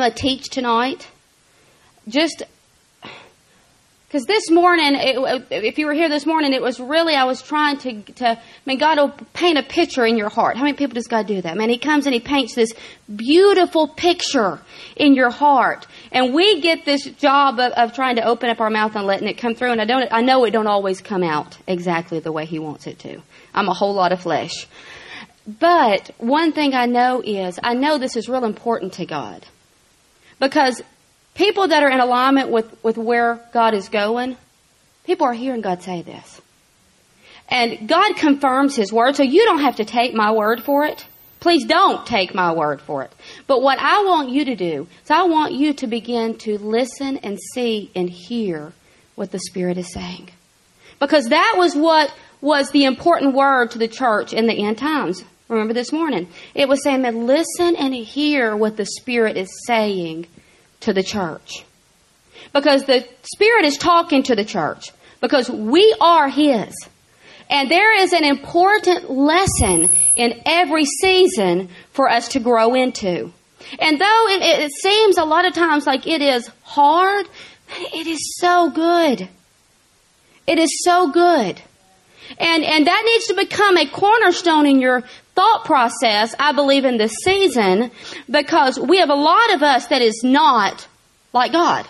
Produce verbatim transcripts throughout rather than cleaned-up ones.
going to teach tonight. Just because this morning, it, if you were here this morning, it was really, I was trying to, to, I mean, God will paint a picture in your heart. How many people does God do that? Man, He comes and He paints this beautiful picture in your heart. And we get this job of, of trying to open up our mouth and letting it come through. And I don't, I know it don't always come out exactly the way He wants it to. I'm a whole lot of flesh. But one thing I know is, I know this is real important to God. Because people that are in alignment with, with where God is going, people are hearing God say this. And God confirms His word, so you don't have to take my word for it. Please don't take my word for it. But what I want you to do is I want you to begin to listen and see and hear what the Spirit is saying. Because that was what was the important word to the church in the end times. Remember this morning. It was saying that listen and hear what the Spirit is saying to the church. Because the Spirit is talking to the church. Because we are His. And there is an important lesson in every season for us to grow into. And though it, it seems a lot of times like it is hard, it is so good. It is so good. And, and that needs to become a cornerstone in your thought process, I believe, in this season, because we have a lot of us that is not like God.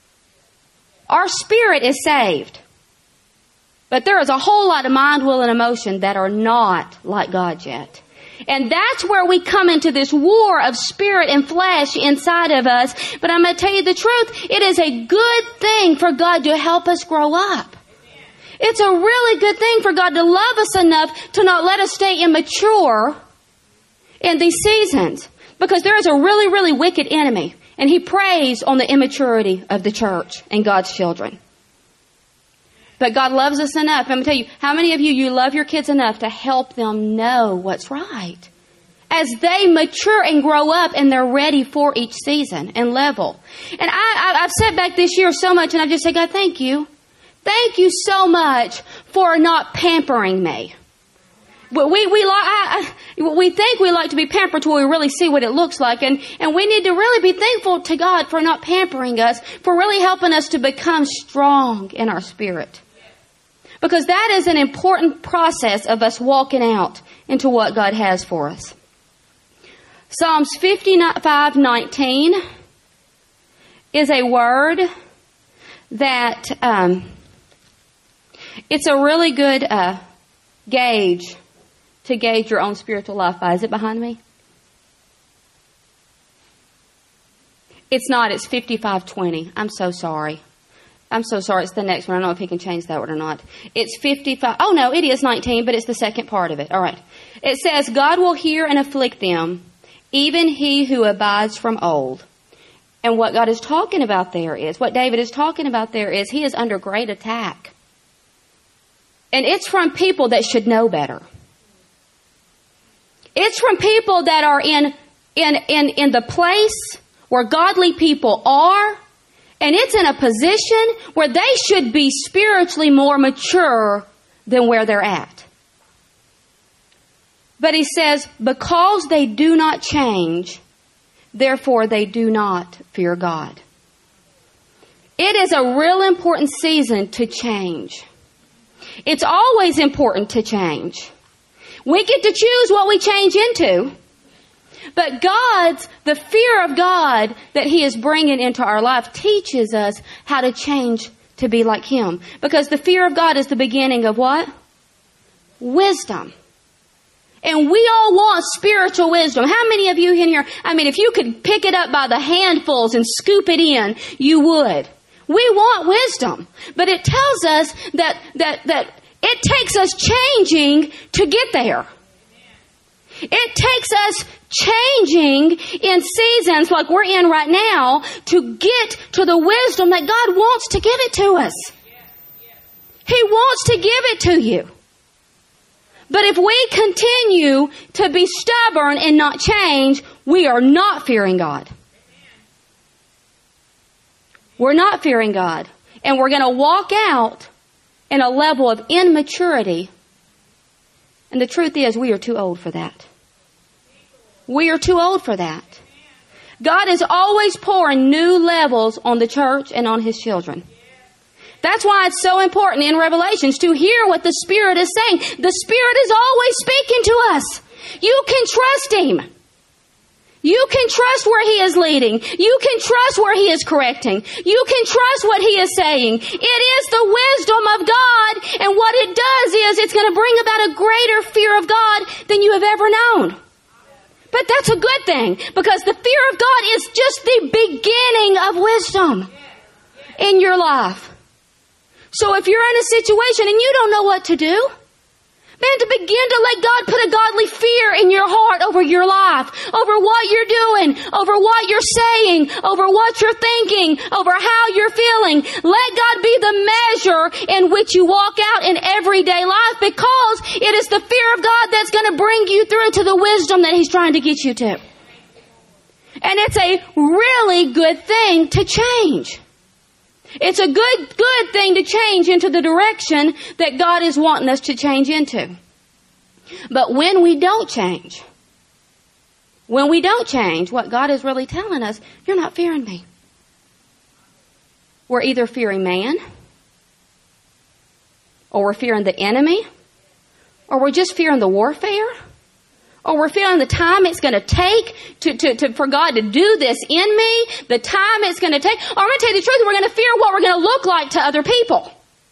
Our spirit is saved. But there is a whole lot of mind, will, and emotion that are not like God yet. And that's where we come into this war of spirit and flesh inside of us. But I'm going to tell you the truth. It is a good thing for God to help us grow up. It's a really good thing for God to love us enough to not let us stay immature in these seasons. Because there is a really, really wicked enemy. And he preys on the immaturity of the church and God's children. But God loves us enough. I'm going to tell you, how many of you, you love your kids enough to help them know what's right? As they mature and grow up and they're ready for each season and level. And I, I, I've sat back this year so much and I've just said, God, thank you. Thank you so much for not pampering me. But we, we, I, I, we think we like to be pampered till we really see what it looks like. And, and we need to really be thankful to God for not pampering us, for really helping us to become strong in our spirit. Because that is an important process of us walking out into what God has for us. Psalms fifty-five nineteen is a word that um, it's a really good uh, gauge to gauge your own spiritual life by. Is it behind me? It's not. It's fifty-five twenty. I'm so sorry. I'm so sorry. It's the next one. I don't know if he can change that one or not. It's fifty-five. Oh, no, it is nineteen, but it's the second part of it. All right. It says, God will hear and afflict them, even he who abides from old. And what God is talking about there is, what David is talking about there is, he is under great attack. And it's from people that should know better. It's from people that are in, in, in, in the place where godly people are. And it's in a position where they should be spiritually more mature than where they're at. But he says, because they do not change, therefore they do not fear God. It is a real important season to change. It's always important to change. We get to choose what we change into. But God's, the fear of God that He is bringing into our life teaches us how to change to be like Him. Because the fear of God is the beginning of what? Wisdom. And we all want spiritual wisdom. How many of you in here, I mean, if you could pick it up by the handfuls and scoop it in, you would. We want wisdom. But it tells us that, that, that it takes us changing to get there. It takes us changing in seasons like we're in right now to get to the wisdom that God wants to give it to us. He wants to give it to you. But if we continue to be stubborn and not change, we are not fearing God. We're not fearing God. And we're going to walk out in a level of immaturity. And the truth is, we are too old for that. We are too old for that. God is always pouring new levels on the church and on His children. That's why it's so important in Revelations to hear what the Spirit is saying. The Spirit is always speaking to us. You can trust Him. You can trust where He is leading. You can trust where He is correcting. You can trust what He is saying. It is the wisdom of God, and what it does is it's going to bring about a greater fear of God than you have ever known. But that's a good thing, because the fear of God is just the beginning of wisdom in your life. So if you're in a situation and you don't know what to do, man, to begin to let God put a godly fear in your heart over your life, over what you're doing, over what you're saying, over what you're thinking, over how you're feeling. Let God be the measure in which you walk out in everyday life, because it is the fear of God that's going to bring you through to the wisdom that He's trying to get you to. And it's a really good thing to change. It's a good, good thing to change into the direction that God is wanting us to change into. But when we don't change, when we don't change, what God is really telling us, you're not fearing me. We're either fearing man, or we're fearing the enemy, or we're just fearing the warfare, or we're feeling the time it's going to take to, to, to, for God to do this in me, the time it's going to take. Or I'm going to tell you the truth, we're going to fear what we're going to look like to other people.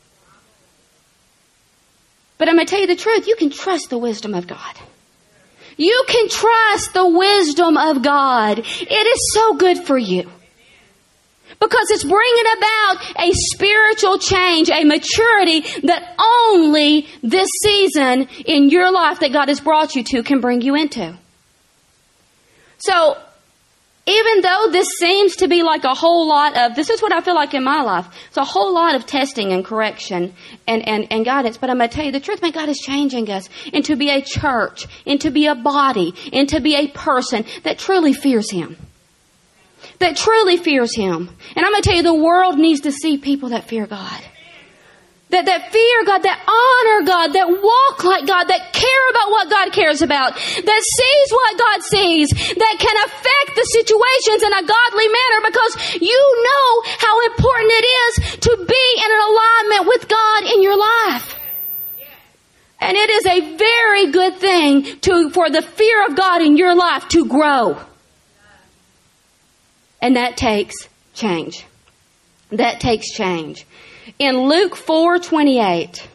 But I'm going to tell you the truth, you can trust the wisdom of God. You can trust the wisdom of God. It is so good for you. Because it's bringing about a spiritual change, a maturity that only this season in your life that God has brought you to can bring you into. So, even though this seems to be like a whole lot of, this is what I feel like in my life, it's a whole lot of testing and correction and, and, and guidance, but I'm going to tell you the truth, man, God is changing us into be a church, into be a body, into be a person that truly fears Him. That truly fears Him. And I'm going to tell you, the world needs to see people that fear God. That, that fear God, that honor God, that walk like God, that care about what God cares about, that sees what God sees, that can affect the situations in a godly manner, because you know how important it is to be in an alignment with God in your life. And it is a very good thing to, for the fear of God in your life to grow. And that takes change. That takes change. In Luke four twenty-eight.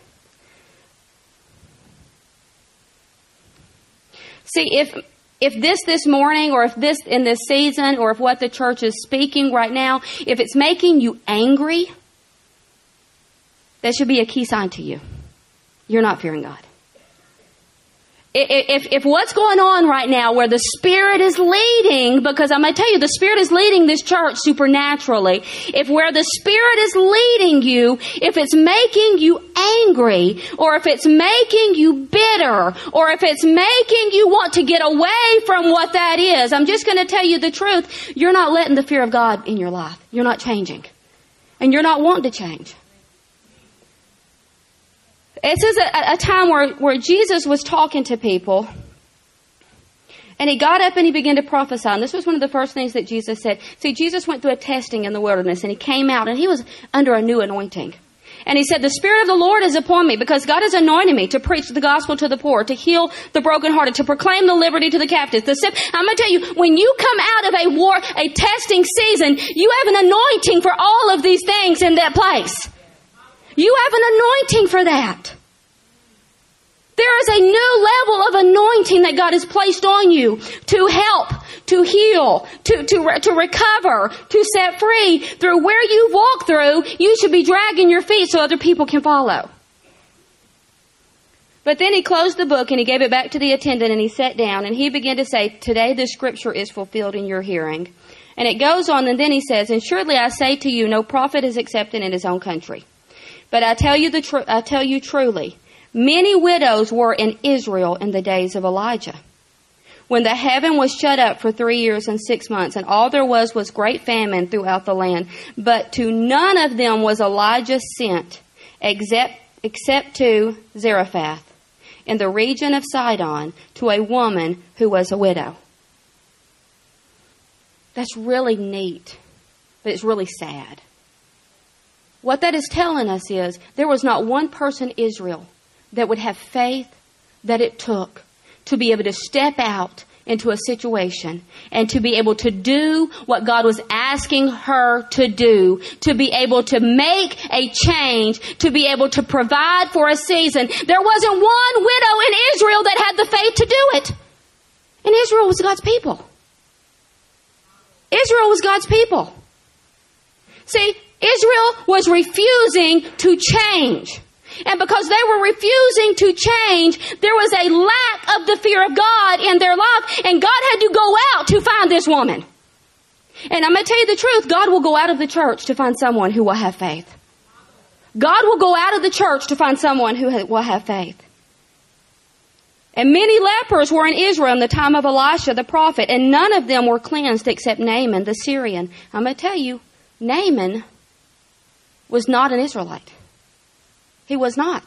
See, if if this this morning, or if this in this season, or if what the church is speaking right now, if it's making you angry, that should be a key sign to you. You're not fearing God. If, if, if what's going on right now where the Spirit is leading, because I'm going to tell you, the Spirit is leading this church supernaturally. If where the Spirit is leading you, if it's making you angry, or if it's making you bitter, or if it's making you want to get away from what that is, I'm just going to tell you the truth. You're not letting the fear of God in your life. You're not changing. And you're not wanting to change. This is a, a time where, where Jesus was talking to people, and He got up and He began to prophesy. And this was one of the first things that Jesus said. See, Jesus went through a testing in the wilderness, and He came out and He was under a new anointing. And He said, the Spirit of the Lord is upon me, because God has anointed me to preach the gospel to the poor, to heal the brokenhearted, to proclaim the liberty to the captives. The sick. I'm going to tell you, when you come out of a war, a testing season, you have an anointing for all of these things in that place. You have an anointing for that. There is a new level of anointing that God has placed on you to help, to heal, to, to, to recover, to set free. Through where you've walked through, you should be dragging your feet so other people can follow. But then He closed the book and He gave it back to the attendant, and He sat down and He began to say, today this scripture is fulfilled in your hearing. And it goes on, and then He says, and surely I say to you, no prophet is accepted in his own country. But I tell you the tr- I tell you truly, many widows were in Israel in the days of Elijah, when the heaven was shut up for three years and six months, and all there was was great famine throughout the land. But to none of them was Elijah sent, except, except to Zarephath, in the region of Sidon, to a woman who was a widow. That's really neat, but it's really sad. What that is telling us is there was not one person in Israel that would have faith that it took to be able to step out into a situation and to be able to do what God was asking her to do, to be able to make a change, to be able to provide for a season. There wasn't one widow in Israel that had the faith to do it. And Israel was God's people. Israel was God's people. See, Israel was refusing to change. And because they were refusing to change, there was a lack of the fear of God in their life. And God had to go out to find this woman. And I'm going to tell you the truth. God will go out of the church to find someone who will have faith. God will go out of the church to find someone who will have faith. And many lepers were in Israel in the time of Elisha the prophet. And none of them were cleansed except Naaman the Syrian. I'm going to tell you, Naaman was not an Israelite. He was not.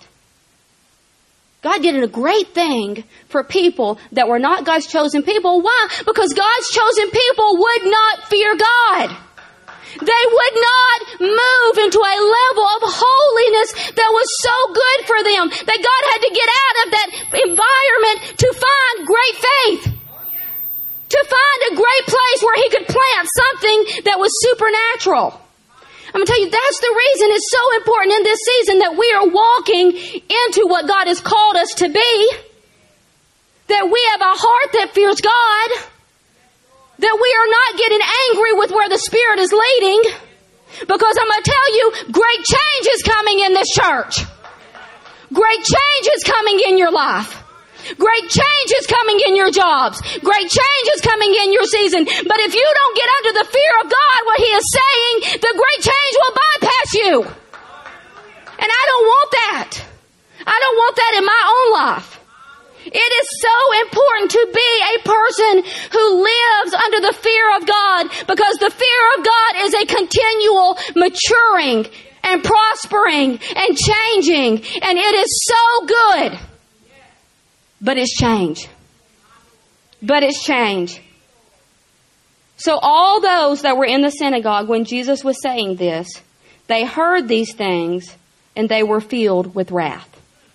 God did a great thing for people that were not God's chosen people. Why? Because God's chosen people would not fear God. They would not move into a level of holiness that was so good for them that God had to get out of that environment to find great faith. To find a great place where He could plant something that was supernatural. I'm going to tell you, that's the reason it's so important in this season that we are walking into what God has called us to be. That we have a heart that fears God. That we are not getting angry with where the Spirit is leading. Because I'm going to tell you, great change is coming in this church. Great change is coming in your life. Great change is coming in your jobs. Great change is coming in your season. But if you don't get under the fear of God, what He is saying, the great change will bypass you. And I don't want that. I don't want that in my own life. It is so important to be a person who lives under the fear of God, because the fear of God is a continual maturing and prospering and changing. And it is so good. But it's change. But it's change. So all those that were in the synagogue when Jesus was saying this, they heard these things and they were filled with wrath.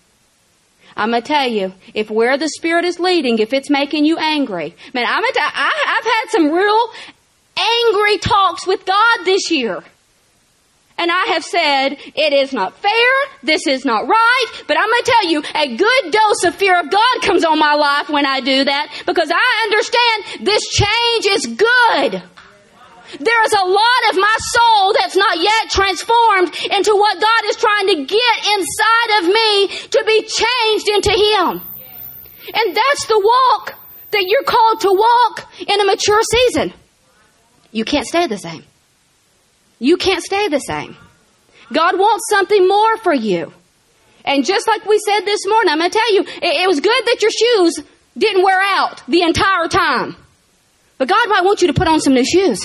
I'm going to tell you, if where the Spirit is leading, if it's making you angry, man, I'm gonna tell, I, I've had some real angry talks with God this year. And I have said, it is not fair, this is not right, but I'm going to tell you, a good dose of fear of God comes on my life when I do that, because I understand this change is good. There is a lot of my soul that's not yet transformed into what God is trying to get inside of me to be changed into Him. And that's the walk that you're called to walk in a mature season. You can't stay the same. You can't stay the same. God wants something more for you. And just like we said this morning, I'm going to tell you, it, it was good that your shoes didn't wear out the entire time. But God might want you to put on some new shoes.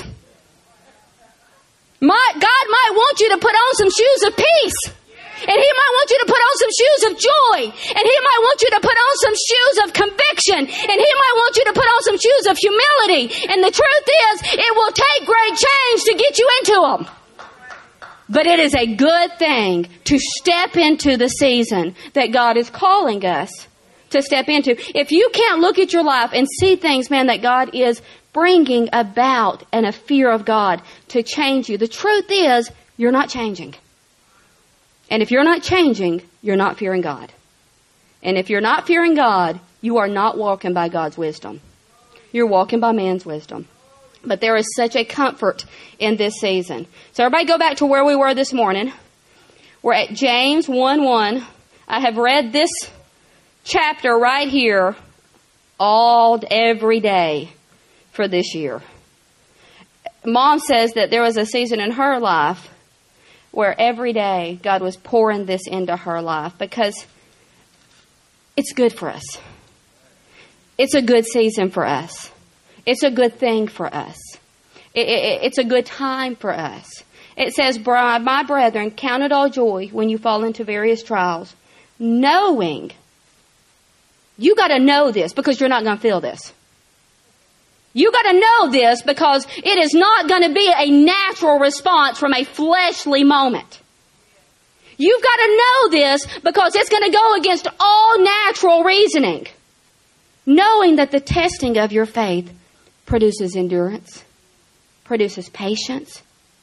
My, God might want you to put on some shoes of peace. And He might want you to put on some shoes of joy. And He might want you to put on some shoes of conviction. And He might want you to put on some shoes of humility. And the truth is, it will take great change to get you into them. But it is a good thing to step into the season that God is calling us to step into. If you can't look at your life and see things, man, that God is bringing about and a fear of God to change you, the truth is, you're not changing. And if you're not changing, you're not fearing God. And if you're not fearing God, you are not walking by God's wisdom. You're walking by man's wisdom. But there is such a comfort in this season. So everybody go back to where we were this morning. We're at James one one. I have read this chapter right here all, every day for this year. Mom says that there was a season in her life where every day God was pouring this into her life because it's good for us. It's a good season for us. It's a good thing for us. It, it, it's a good time for us. It says, my brethren, count it all joy when you fall into various trials, knowing. You got to know this because you're not going to feel this. You got to know this because it is not going to be a natural response from a fleshly moment. You've got to know this because it's going to go against all natural reasoning. Knowing that the testing of your faith produces endurance, produces patience.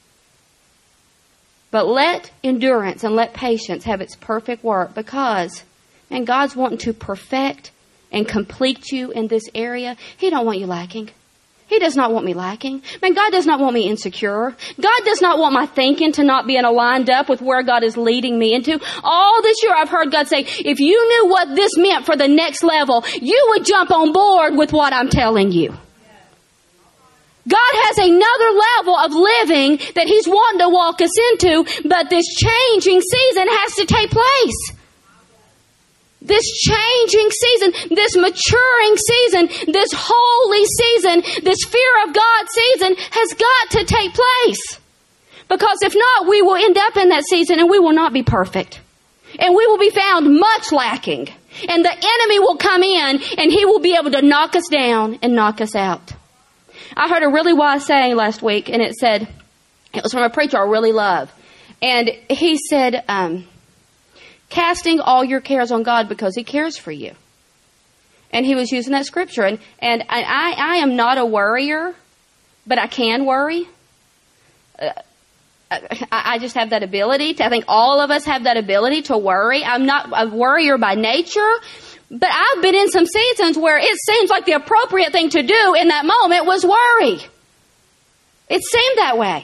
But let endurance and let patience have its perfect work because, man, God's wanting to perfect and complete you in this area. He don't want you lacking. He does not want me lacking. Man, God does not want me insecure. God does not want my thinking to not be in aligned up with where God is leading me into. All this year I've heard God say, if you knew what this meant for the next level, you would jump on board with what I'm telling you. God has another level of living that He's wanting to walk us into, but this changing season has to take place. This changing season, this maturing season, this holy season, this fear of God season has got to take place. Because if not, we will end up in that season and we will not be perfect. And we will be found much lacking. And the enemy will come in and he will be able to knock us down and knock us out. I heard a really wise saying last week, and it said, it was from a preacher I really love. And he said, um, casting all your cares on God because He cares for you. And he was using that scripture. And, and I, I am not a worrier, but I can worry. Uh, I, I just have that ability. To, I think all of us have that ability to worry. I'm not a worrier by nature, but I've been in some seasons where it seems like the appropriate thing to do in that moment was worry. It seemed that way.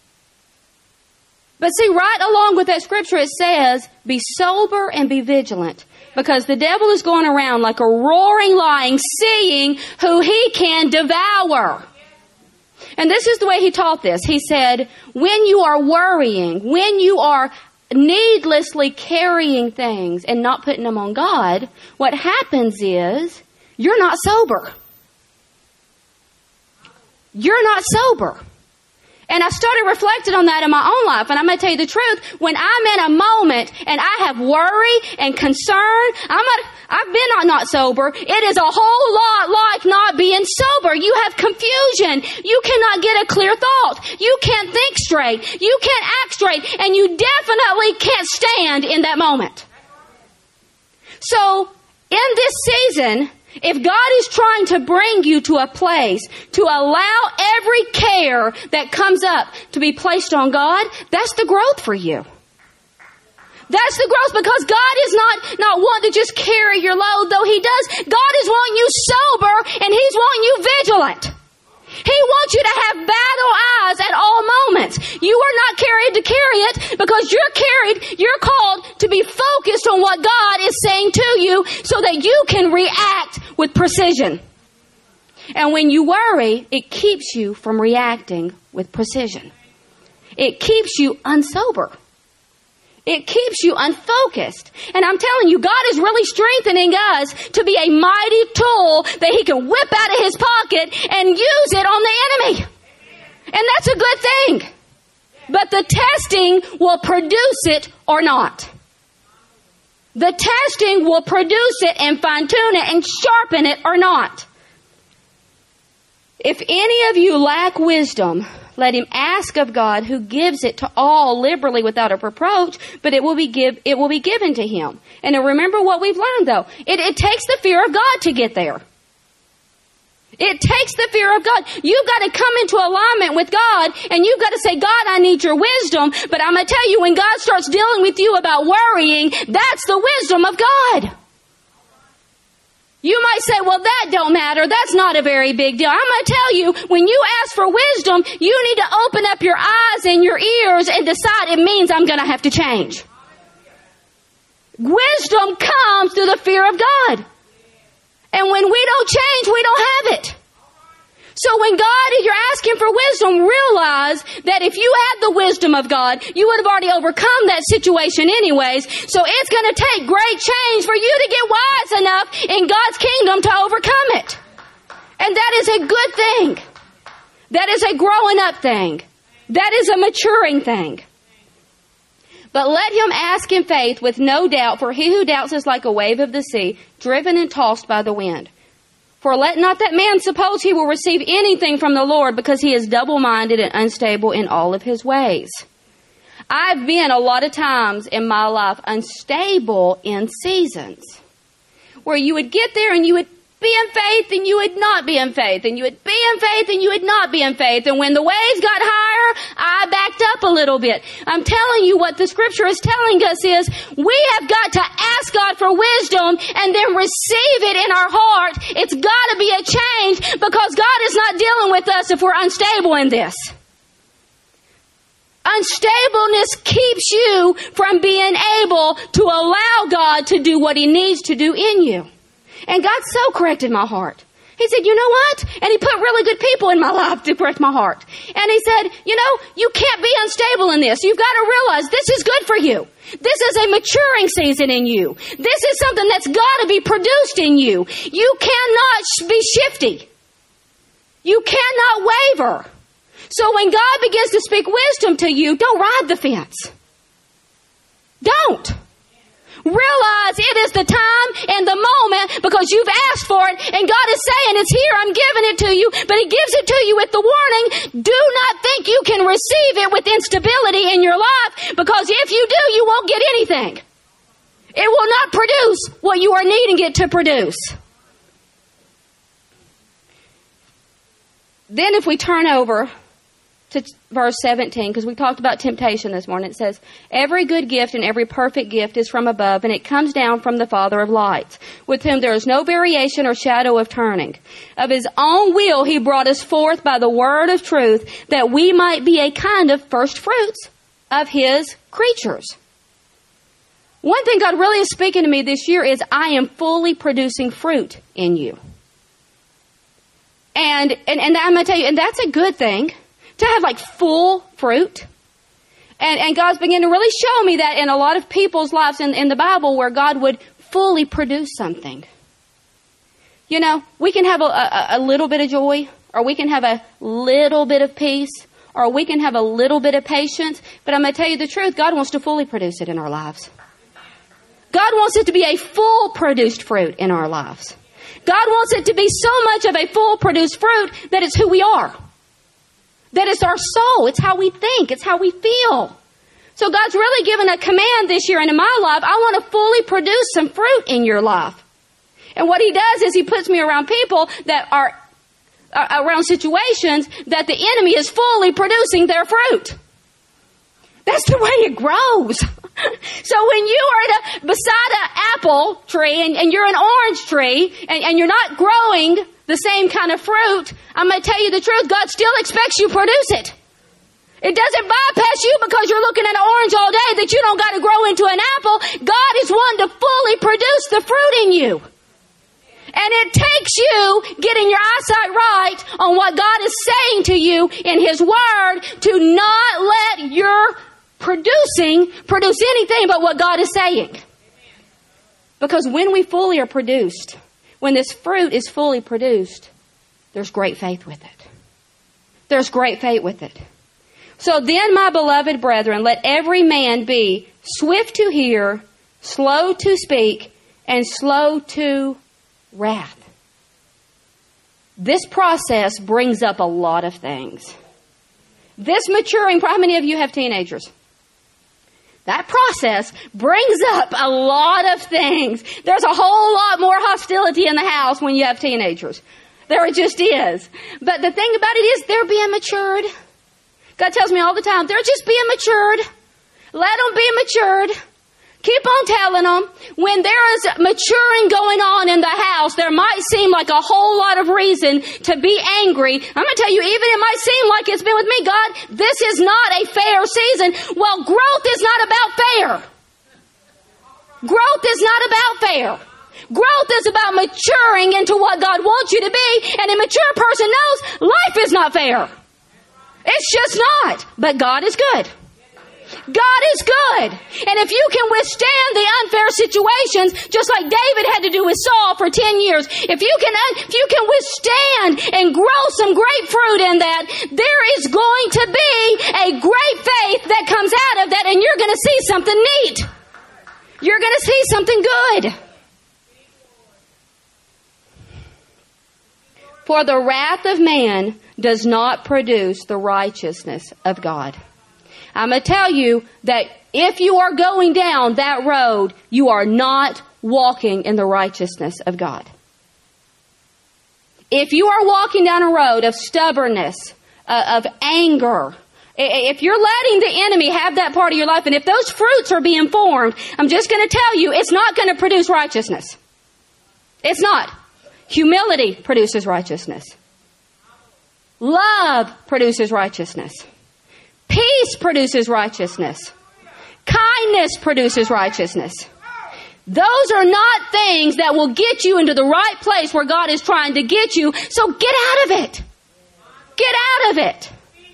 But see, right along with that scripture, it says, be sober and be vigilant. Because the devil is going around like a roaring lion, seeing who he can devour. And this is the way he taught this. He said, when you are worrying, when you are needlessly carrying things and not putting them on God, what happens is you're not sober. You're not sober. And I started reflecting on that in my own life. And I'm going to tell you the truth. When I'm in a moment and I have worry and concern, I'm not, I've been not, not sober. It is a whole lot like not being sober. You have confusion. You cannot get a clear thought. You can't think straight. You can't act straight. And you definitely can't stand in that moment. So, in this season, if God is trying to bring you to a place to allow every care that comes up to be placed on God, that's the growth for you. That's the growth because God is not, not wanting to just carry your load, though He does. God is wanting you sober and He's wanting you vigilant. He wants you to have battle eyes at all moments. You are not carried to carry it because you're carried, you're called to be focused on what God is saying to you so that you can react with precision. And when you worry, it keeps you from reacting with precision. It keeps you unsober. It keeps you unfocused. And I'm telling you, God is really strengthening us to be a mighty tool that He can whip out of His pocket and use it on the enemy. And that's a good thing. But the testing will produce it or not. The testing will produce it and fine-tune it and sharpen it or not. If any of you lack wisdom, let him ask of God, who gives it to all liberally without a reproach, but it will be give, it will be given to him. And remember what we've learned though. It, it takes the fear of God to get there. It takes the fear of God. You've got to come into alignment with God and you've got to say, God, I need your wisdom. But I'm going to tell you, when God starts dealing with you about worrying, that's the wisdom of God. You might say, well, that don't matter. That's not a very big deal. I'm going to tell you, when you ask for wisdom, you need to open up your eyes and your ears and decide it means I'm going to have to change. Wisdom comes through the fear of God. And when we don't change, we don't have it. So when God, if you're asking for wisdom, realize that if you had the wisdom of God, you would have already overcome that situation anyways. So it's going to take great change for you to get wise enough in God's kingdom to overcome it. And that is a good thing. That is a growing up thing. That is a maturing thing. But let him ask in faith with no doubt, for he who doubts is like a wave of the sea, driven and tossed by the wind. For let not that man suppose he will receive anything from the Lord, because he is double-minded and unstable in all of his ways. I've been a lot of times in my life unstable in seasons where you would get there and you would be in faith and you would not be in faith, and you would be in faith and you would not be in faith. And when the waves got higher, I backed up a little bit. I'm telling you, what the scripture is telling us is we have got to ask God for wisdom and then receive it in our heart. It's got to be a change, because God is not dealing with us if we're unstable in this. Unstableness keeps you from being able to allow God to do what He needs to do in you. And God so corrected my heart. He said, you know what? And He put really good people in my life to correct my heart. And He said, you know, you can't be unstable in this. You've got to realize this is good for you. This is a maturing season in you. This is something that's got to be produced in you. You cannot be shifty. You cannot waver. So when God begins to speak wisdom to you, don't ride the fence. Don't. Realize it is the time and the moment, because you've asked for it, and God is saying it's here, I'm giving it to you, but He gives it to you with the warning, do not think you can receive it with instability in your life, because if you do, you won't get anything. It will not produce what you are needing it to produce. Then if we turn over to verse seventeen, because we talked about temptation this morning. It says, every good gift and every perfect gift is from above, and it comes down from the Father of lights, with whom there is no variation or shadow of turning. Of His own will He brought us forth by the word of truth, that we might be a kind of first fruits of His creatures. One thing God really is speaking to me this year is, I am fully producing fruit in you. And, and, and I'm going to tell you, and that's a good thing. To have like full fruit. And, and God's beginning to really show me that in a lot of people's lives in, in the Bible, where God would fully produce something. You know, we can have a, a, a little bit of joy, or we can have a little bit of peace, or we can have a little bit of patience. But I'm going to tell you the truth, God wants to fully produce it in our lives. God wants it to be a full produced fruit in our lives. God wants it to be so much of a full produced fruit that it's who we are. That it's our soul. It's how we think. It's how we feel. So God's really given a command this year, and in my life, I want to fully produce some fruit in your life. And what He does is He puts me around people that are, uh, around situations that the enemy is fully producing their fruit. That's the way it grows. So when you are at a, beside an apple tree and, and you're an orange tree and, and you're not growing the same kind of fruit, I'm going to tell you the truth, God still expects you to produce it. It doesn't bypass you because you're looking at an orange all day that you don't got to grow into an apple. God is wanting to fully produce the fruit in you. And it takes you getting your eyesight right on what God is saying to you in His Word to not let your producing produce anything but what God is saying. Because when we fully are produced, when this fruit is fully produced, there's great faith with it. There's great faith with it. So then, my beloved brethren, let every man be swift to hear, slow to speak, and slow to wrath. This process brings up a lot of things. This maturing, how many of you have teenagers? That process brings up a lot of things. There's a whole lot more hostility in the house when you have teenagers. There just is. But the thing about it is they're being matured. God tells me all the time, they're just being matured. Let them be matured. Keep on telling them, when there is maturing going on in the house, there might seem like a whole lot of reason to be angry. I'm going to tell you, even it might seem like it's been with me, God, this is not a fair season. Well, growth is not about fair. Growth is not about fair. Growth is about maturing into what God wants you to be. And a mature person knows life is not fair. It's just not. But God is good. God is good. And if you can withstand the unfair situations, just like David had to do with Saul for ten years, if you can, if you can withstand and grow some grapefruit in that, there is going to be a great faith that comes out of that, and you're going to see something neat. You're going to see something good. For the wrath of man does not produce the righteousness of God. I'm going to tell you that if you are going down that road, you are not walking in the righteousness of God. If you are walking down a road of stubbornness, uh, of anger, if you're letting the enemy have that part of your life, and if those fruits are being formed, I'm just going to tell you, it's not going to produce righteousness. It's not. Humility produces righteousness. Love produces righteousness. Peace produces righteousness. Kindness produces righteousness. Those are not things that will get you into the right place where God is trying to get you. So get out of it. Get out of it.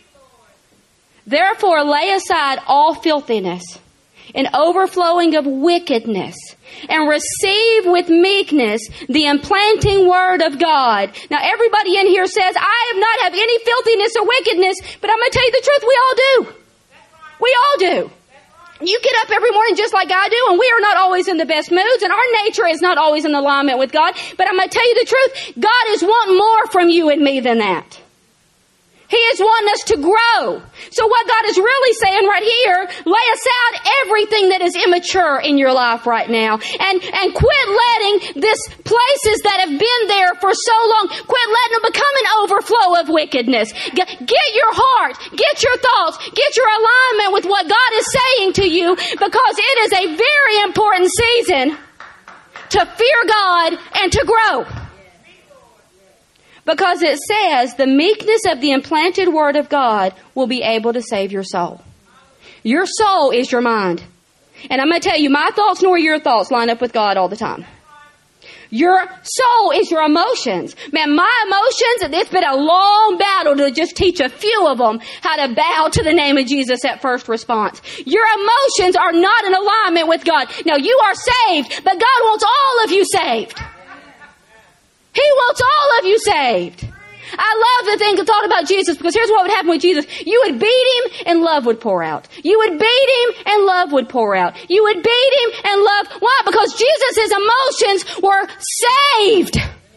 Therefore, lay aside all filthiness and overflowing of wickedness, and receive with meekness the implanting word of God. Now, everybody in here says, I have not have any filthiness or wickedness, but I'm going to tell you the truth, we all do. We all do. You get up every morning just like I do, and we are not always in the best moods, and our nature is not always in alignment with God. But I'm going to tell you the truth, God is wanting more from you and me than that. He is wanting us to grow. So what God is really saying right here, lay aside everything that is immature in your life right now. And, and quit letting this places that have been there for so long, quit letting them become an overflow of wickedness. Get, get your heart, get your thoughts, get your alignment with what God is saying to you, because it is a very important season to fear God and to grow. Because it says the meekness of the implanted word of God will be able to save your soul. Your soul is your mind. And I'm going to tell you, my thoughts nor your thoughts line up with God all the time. Your soul is your emotions. Man, my emotions, it's been a long battle to just teach a few of them how to bow to the name of Jesus at first response. Your emotions are not in alignment with God. Now, you are saved, but God wants all of you saved. He wants all of you saved. I love the thing, the thought about Jesus, because here's what would happen with Jesus. You would beat him and love would pour out. You would beat him and love would pour out. You would beat him and love. Why? Because Jesus' emotions were saved.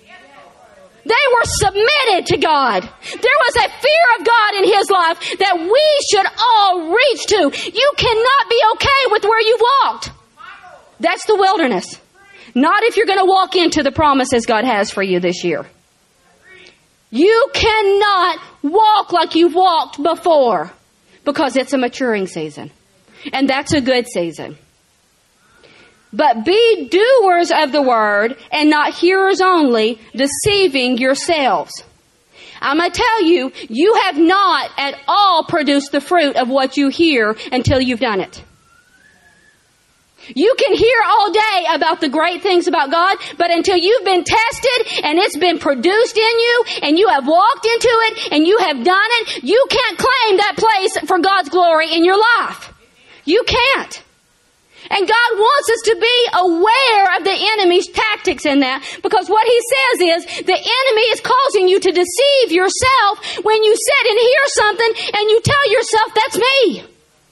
They were submitted to God. There was a fear of God in his life that we should all reach to. You cannot be okay with where you've walked. That's the wilderness. Not if you're going to walk into the promises God has for you this year. You cannot walk like you've walked before, because it's a maturing season. And that's a good season. But be doers of the word and not hearers only, deceiving yourselves. I'm going to tell you, you have not at all produced the fruit of what you hear until you've done it. You can hear all day about the great things about God, but until you've been tested and it's been produced in you and you have walked into it and you have done it, you can't claim that place for God's glory in your life. You can't. And God wants us to be aware of the enemy's tactics in that, because what he says is the enemy is causing you to deceive yourself when you sit and hear something and you tell yourself, that's me.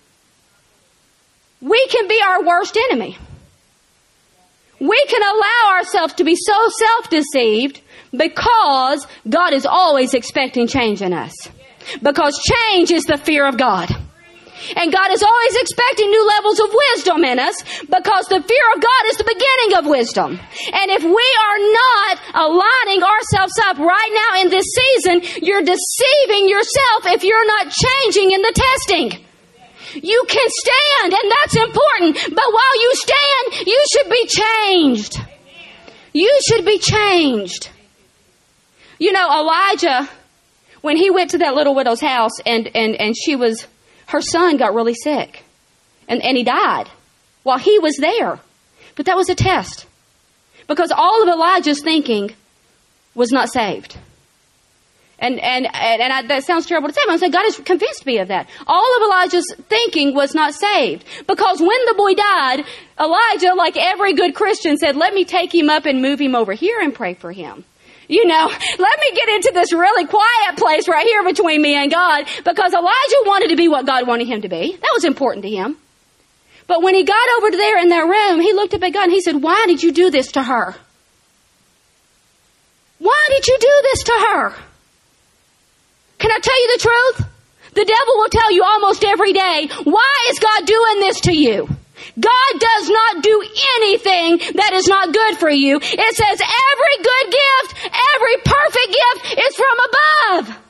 We can be our worst enemy. We can allow ourselves to be so self-deceived because God is always expecting change in us. Because change is the fear of God. And God is always expecting new levels of wisdom in us, because the fear of God is the beginning of wisdom. And if we are not aligning ourselves up right now in this season, you're deceiving yourself if you're not changing in the testing. You can stand, and that's important. But while you stand, you should be changed. You should be changed. You know, Elijah, when he went to that little widow's house and, and, and she was, her son got really sick. And, and he died while he was there. But that was a test. Because all of Elijah's thinking was not saved. And and and, and I, that sounds terrible to say, but I'm saying God has convinced me of that. All of Elijah's thinking was not saved. Because when the boy died, Elijah, like every good Christian, said, let me take him up and move him over here and pray for him. You know, let me get into this really quiet place right here between me and God. Because Elijah wanted to be what God wanted him to be. That was important to him. But when he got over there in that room, he looked up at God and he said, why did you do this to her? Why Why did you do this to her? Can I tell you the truth? The devil will tell you almost every day, why is God doing this to you? God does not do anything that is not good for you. It says every good gift, every perfect gift is from above.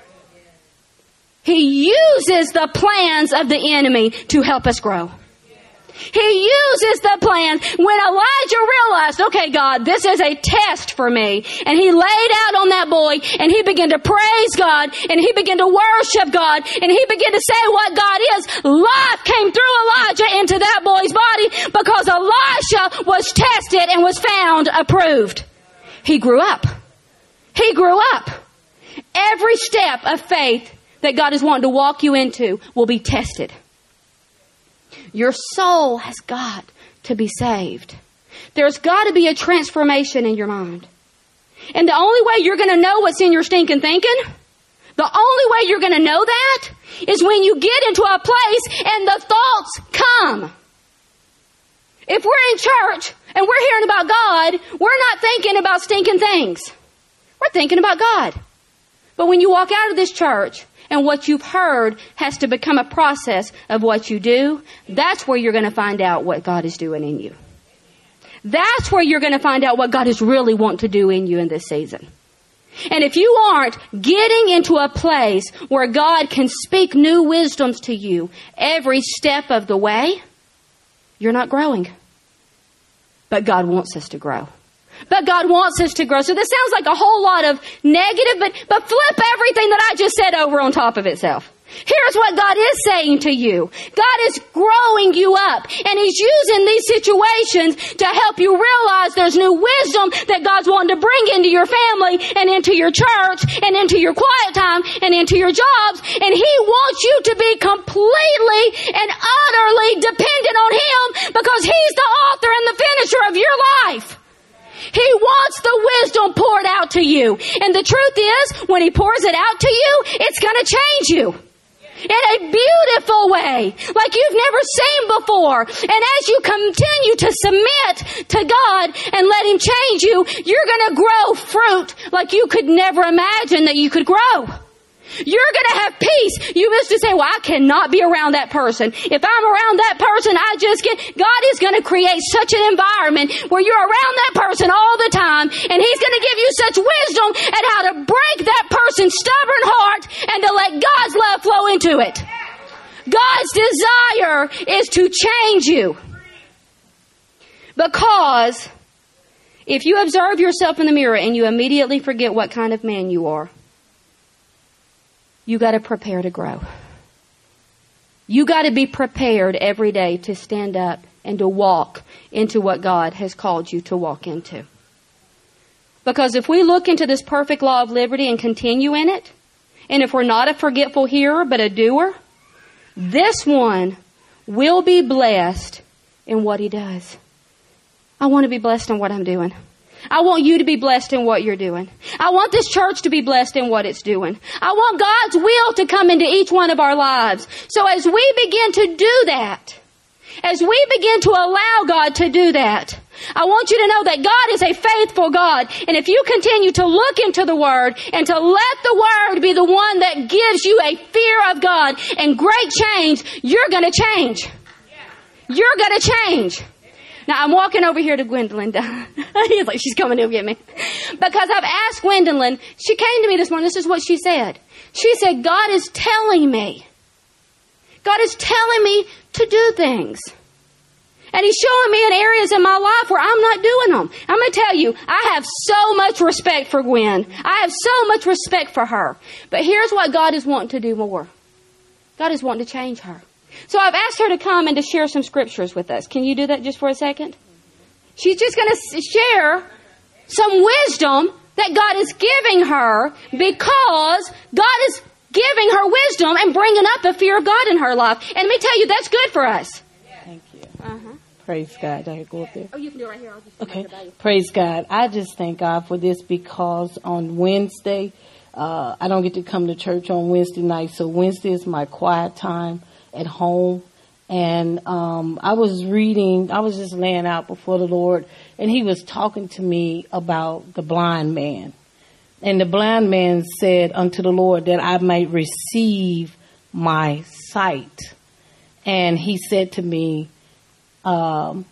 He uses the plans of the enemy to help us grow. He uses the plan. When Elijah realized, okay, God, this is a test for me. And he laid out on that boy and he began to praise God and he began to worship God and he began to say what God is. Life came through Elijah into that boy's body because Elisha was tested and was found approved. He grew up. He grew up. Every step of faith that God is wanting to walk you into will be tested. Your soul has got to be saved. There's got to be a transformation in your mind. And the only way you're going to know what's in your stinking thinking, the only way you're going to know that is when you get into a place and the thoughts come. If we're in church and we're hearing about God, we're not thinking about stinking things. We're thinking about God. But when you walk out of this church and what you've heard has to become a process of what you do, that's where you're going to find out what God is doing in you. That's where you're going to find out what God is really wanting to do in you in this season. And if you aren't getting into a place where God can speak new wisdoms to you every step of the way, you're not growing. But God wants us to grow. But God wants us to grow. So this sounds like a whole lot of negative, but, but flip everything that I just said over on top of itself. Here's what God is saying to you. God is growing you up, and He's using these situations to help you realize there's new wisdom that God's wanting to bring into your family and into your church and into your quiet time and into your jobs. And He wants you to be completely and utterly dependent on Him because He's the author and the finisher of your life. He wants the wisdom poured out to you. And the truth is, when He pours it out to you, it's going to change you. In a beautiful way, like you've never seen before. And as you continue to submit to God and let Him change you, you're going to grow fruit like you could never imagine that you could grow. You're going to have peace. You used to say, well, I cannot be around that person. If I'm around that person, I just get... God is going to create such an environment where you're around that person all the time, and He's going to give you such wisdom at how to break that person's stubborn heart and to let God's love flow into it. God's desire is to change you. Because if you observe yourself in the mirror and you immediately forget what kind of man you are, you got to prepare to grow. You got to be prepared every day to stand up and to walk into what God has called you to walk into. Because if we look into this perfect law of liberty and continue in it, and if we're not a forgetful hearer but a doer, this one will be blessed in what he does. I want to be blessed in what I'm doing. I want you to be blessed in what you're doing. I want this church to be blessed in what it's doing. I want God's will to come into each one of our lives. So as we begin to do that, as we begin to allow God to do that, I want you to know that God is a faithful God. And if you continue to look into the Word and to let the Word be the one that gives you a fear of God and great change, you're going to change. You're going to change. Now, I'm walking over here to Gwendolyn. He's like, she's coming to get me. Because I've asked Gwendolyn, she came to me this morning, this is what she said. She said, God is telling me. God is telling me to do things. And He's showing me in areas in my life where I'm not doing them. I'm going to tell you, I have so much respect for Gwen. I have so much respect for her. But here's what God is wanting to do more. God is wanting to change her. So I've asked her to come and to share some scriptures with us. Can you do that just for a second? She's just going to share some wisdom that God is giving her because God is giving her wisdom and bringing up the fear of God in her life. And let me tell you, that's good for us. Thank you. Uh-huh. Praise God. I go up there. Oh, you can do it right here. I'll just okay. Praise God. I just thank God for this because on Wednesday, uh, I don't get to come to church on Wednesday night. So Wednesday is my quiet time at home. And um, I was reading, I was just laying out before the Lord, and He was talking to me about the blind man. And the blind man said unto the Lord, that I might receive my sight. And he said to me, um,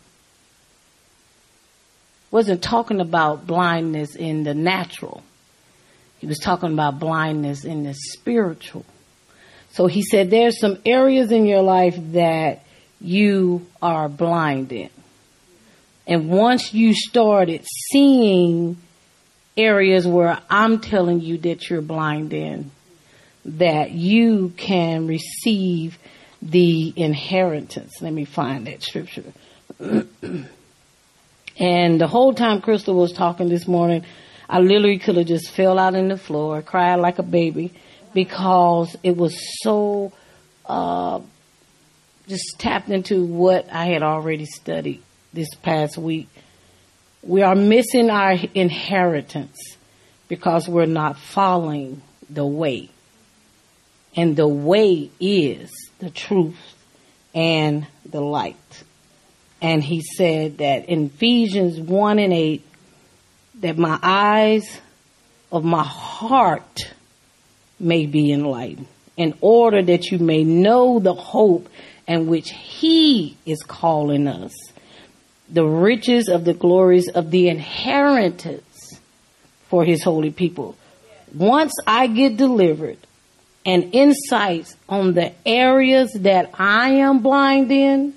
wasn't talking about blindness in the natural. He was talking about blindness in the spiritual. So he said, there's some areas in your life that you are blind in. And once you started seeing areas where I'm telling you that you're blind in, that you can receive the inheritance. Let me find that scripture. And the whole time Crystal was talking this morning, I literally could have just fell out on the floor, cried like a baby, because it was so uh, just tapped into what I had already studied this past week. We are missing our inheritance because we're not following the way. And the way is the truth and the light. And he said that in Ephesians one and eight, that my eyes of my heart may be enlightened, in order that you may know the hope in which he is calling us, the riches of the glories of the inheritance for his holy people. Once I get delivered and insights on the areas that I am blind in,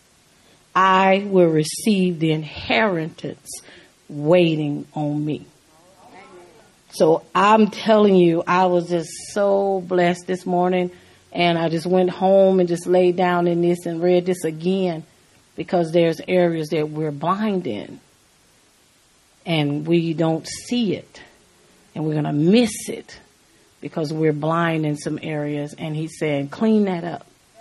I will receive the inheritance waiting on me. So I'm telling you, I was just so blessed this morning, and I just went home and just laid down in this and read this again, because there's areas that we're blind in and we don't see it, and we're going to miss it because we're blind in some areas. And he said, clean that up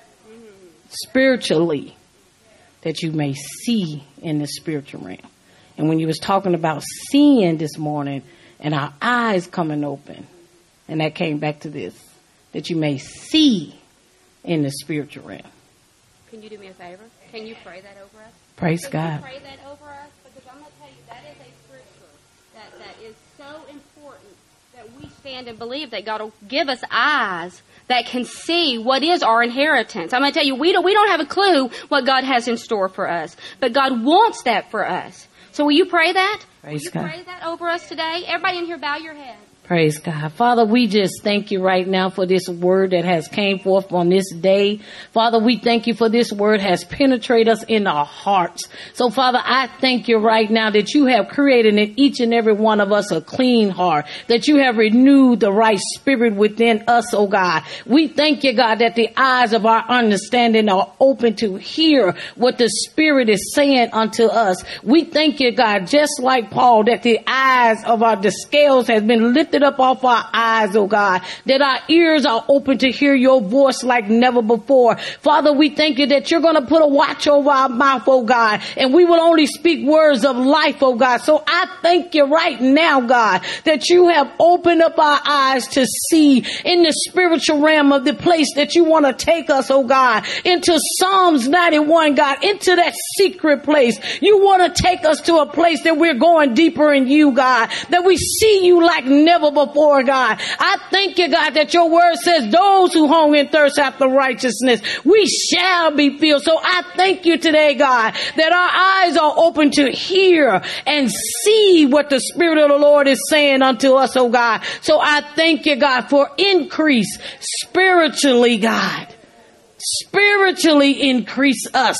spiritually, that you may see in the spiritual realm. And when you was talking about seeing this morning and our eyes coming open, and that came back to this, that you may see in the spiritual realm. Can you do me a favor? Can you pray that over us? Praise Can God. you pray that over us? Because I'm going to tell you, that is a scripture that, that is so important that we stand and believe that God will give us eyes that can see what is our inheritance. I'm going to tell you, we don't, we don't have a clue what God has in store for us, but God wants that for us. So will you pray that? Praise will you God. Pray that over us today? Everybody in here, bow your head. Praise God. Father, we just thank you right now for this word that has came forth on this day. Father, we thank you for this word has penetrated us in our hearts. So, Father, I thank you right now that you have created in each and every one of us a clean heart, that you have renewed the right spirit within us, oh God. We thank you, God, that the eyes of our understanding are open to hear what the Spirit is saying unto us. We thank you, God, just like Paul, that the eyes of our, the scales has been lifted up off our eyes, oh God, that our ears are open to hear your voice like never before. Father, we thank you that you're going to put a watch over our mouth, oh God, and we will only speak words of life, oh God. So I thank you right now, God, that you have opened up our eyes to see in the spiritual realm of the place that you want to take us, oh God, into Psalms ninety-one, God, into that secret place. You want to take us to a place that we're going deeper in you, God, that we see you like never before, God. I thank you, God, that your word says those who hunger and thirst after righteousness, we shall be filled. So I thank you today, God, that our eyes are open to hear and see what the Spirit of the Lord is saying unto us, oh God. So I thank you, God, for increase spiritually, God. Spiritually increase us.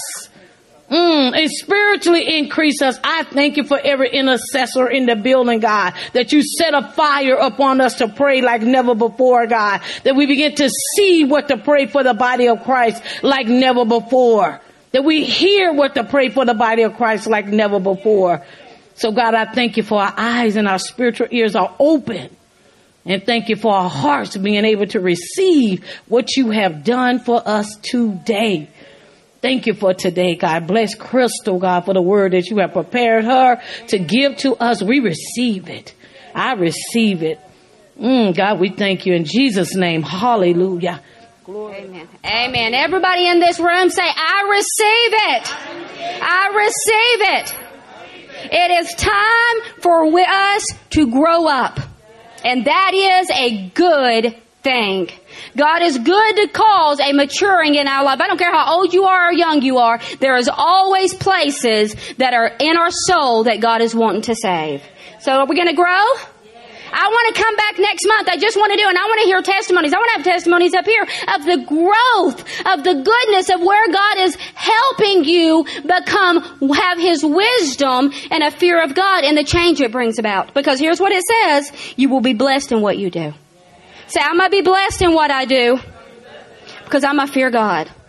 Mm, and spiritually increase us. I thank you for every intercessor in the building, God, that you set a fire upon us to pray like never before, God, that we begin to see what to pray for the body of Christ like never before, that we hear what to pray for the body of Christ like never before. So, God, I thank you for our eyes and our spiritual ears are open. And thank you for our hearts being able to receive what you have done for us today. Thank you for today, God. Bless Crystal, God, for the word that you have prepared her to give to us. We receive it. I receive it. Mm, God, we thank you in Jesus' name. Hallelujah. Glory. Amen. Amen. Everybody in this room say, I receive it. I receive it. It is time for us to grow up. And that is a good thing. God is good to cause a maturing in our life. I don't care how old you are or young you are. There is always places that are in our soul that God is wanting to save. So are we going to grow? I want to come back next month. I just want to do, and I want to hear testimonies. I want to have testimonies up here of the growth, of the goodness of where God is helping you become, have His wisdom and a fear of God and the change it brings about. Because here's what it says. You will be blessed in what you do. Say, I'm going to be blessed in what I do because I'm going to fear God.